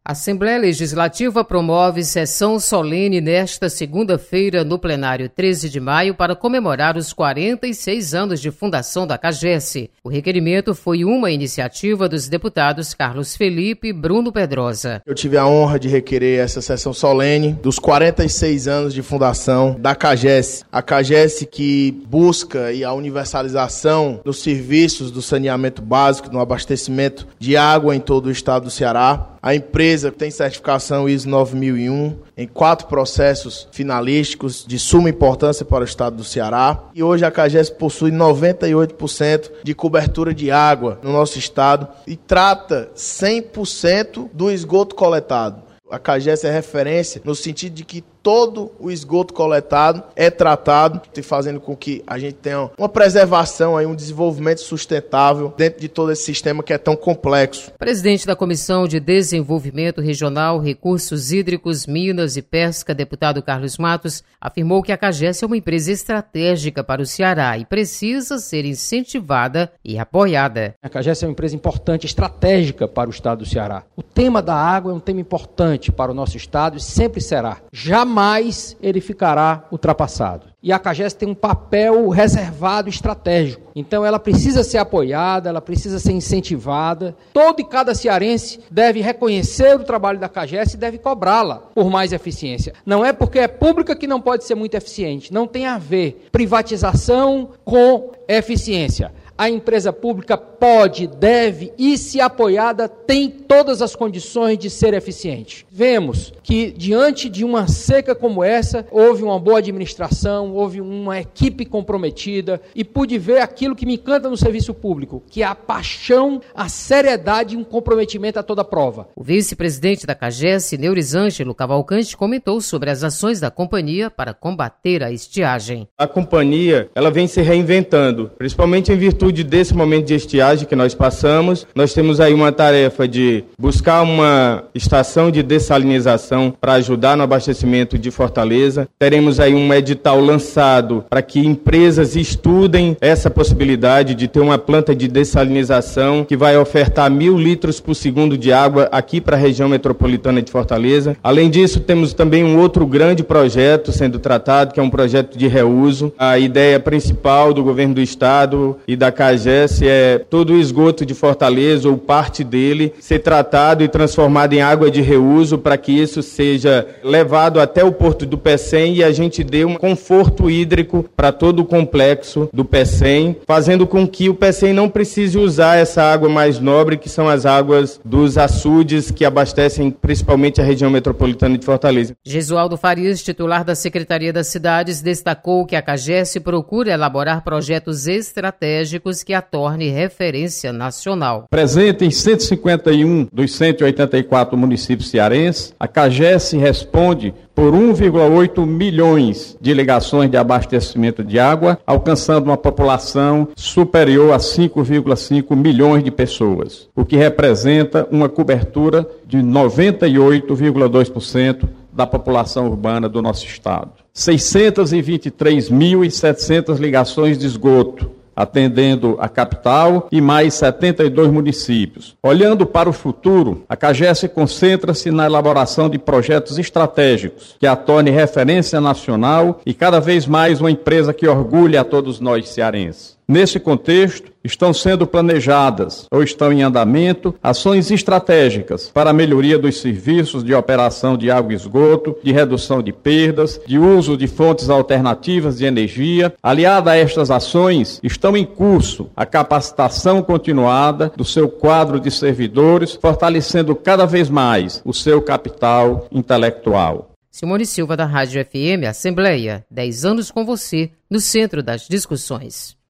A Assembleia Legislativa promove sessão solene nesta segunda-feira no plenário 13 de maio para comemorar os 46 anos de fundação da CAGES. O requerimento foi uma iniciativa dos deputados Carlos Felipe e Bruno Pedrosa. Eu tive a honra de requerer essa sessão solene dos 46 anos de fundação da CAGES. A CAGES que busca a universalização dos serviços do saneamento básico, no abastecimento de água em todo o estado do Ceará. A empresa tem certificação ISO 9001 em 4 processos finalísticos de suma importância para o estado do Ceará. E hoje a CAGES possui 98% de cobertura de água no nosso estado e trata 100% do esgoto coletado. A CAGES é referência no sentido de que todo o esgoto coletado é tratado, fazendo com que a gente tenha uma preservação, um desenvolvimento sustentável dentro de todo esse sistema que é tão complexo. Presidente da Comissão de Desenvolvimento Regional, Recursos Hídricos, Minas e Pesca, deputado Carlos Matos, afirmou que a CAGES é uma empresa estratégica para o Ceará e precisa ser incentivada e apoiada. A CAGES é uma empresa importante, estratégica para o estado do Ceará. O tema da água é um tema importante para o nosso estado e sempre será. Jamais ele ficará ultrapassado. E a CAGES tem um papel reservado estratégico. Então ela precisa ser apoiada, ela precisa ser incentivada. Todo e cada cearense deve reconhecer o trabalho da CAGES e deve cobrá-la por mais eficiência. Não é porque é pública que não pode ser muito eficiente. Não tem a ver privatização com eficiência. A empresa pública pode, deve e, se apoiada, tem todas as condições de ser eficiente. Vemos que, diante de uma seca como essa, houve uma boa administração, houve uma equipe comprometida e pude ver aquilo que me encanta no serviço público, que é a paixão, a seriedade e um comprometimento a toda prova. O vice-presidente da CAGES, Neurisângelo Cavalcante, comentou sobre as ações da companhia para combater a estiagem. A companhia, ela vem se reinventando, principalmente em virtude desse momento de estiagem que nós passamos. Nós temos aí uma tarefa de buscar uma estação de dessalinização para ajudar no abastecimento de Fortaleza. Teremos aí um edital lançado para que empresas estudem essa possibilidade de ter uma planta de dessalinização que vai ofertar 1.000 litros por segundo de água aqui para a região metropolitana de Fortaleza. Além disso, temos também um outro grande projeto sendo tratado, que é um projeto de reuso. A ideia principal do governo do estado e da CAGES é todo o esgoto de Fortaleza, ou parte dele, ser tratado e transformado em água de reuso para que isso seja levado até o porto do Pecém e a gente dê um conforto hídrico para todo o complexo do Pecém, fazendo com que o Pecém não precise usar essa água mais nobre, que são as águas dos açudes que abastecem principalmente a região metropolitana de Fortaleza. Gesualdo Farias, titular da Secretaria das Cidades, destacou que a CAGES procura elaborar projetos estratégicos que a torne referência nacional. Presente em 151 dos 184 municípios cearenses, a CAGES responde por 1,8 milhões de ligações de abastecimento de água, alcançando uma população superior a 5,5 milhões de pessoas, o que representa uma cobertura de 98,2% da população urbana do nosso estado. 623.700 ligações de esgoto, atendendo a capital e mais 72 municípios. Olhando para o futuro, a CAGES concentra-se na elaboração de projetos estratégicos que a torne referência nacional e cada vez mais uma empresa que orgulhe a todos nós cearenses. Nesse contexto, estão sendo planejadas ou estão em andamento ações estratégicas para a melhoria dos serviços de operação de água e esgoto, de redução de perdas, de uso de fontes alternativas de energia. Aliada a estas ações, estão em curso a capacitação continuada do seu quadro de servidores, fortalecendo cada vez mais o seu capital intelectual. Simone Silva, da Rádio FM Assembleia, 10 anos com você, no centro das discussões.